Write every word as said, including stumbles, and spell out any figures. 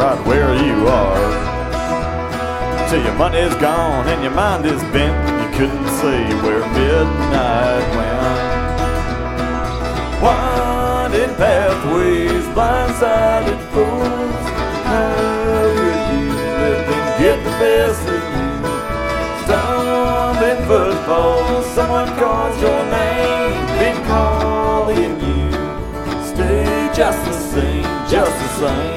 right where you are, till your money's gone and your mind is bent. You couldn't see where midnight went. Winding pathways, blindsided fools. How could you let them get the best of you? Stumbling footfalls, someone calls your name, been calling you. Stay just the same, just the same.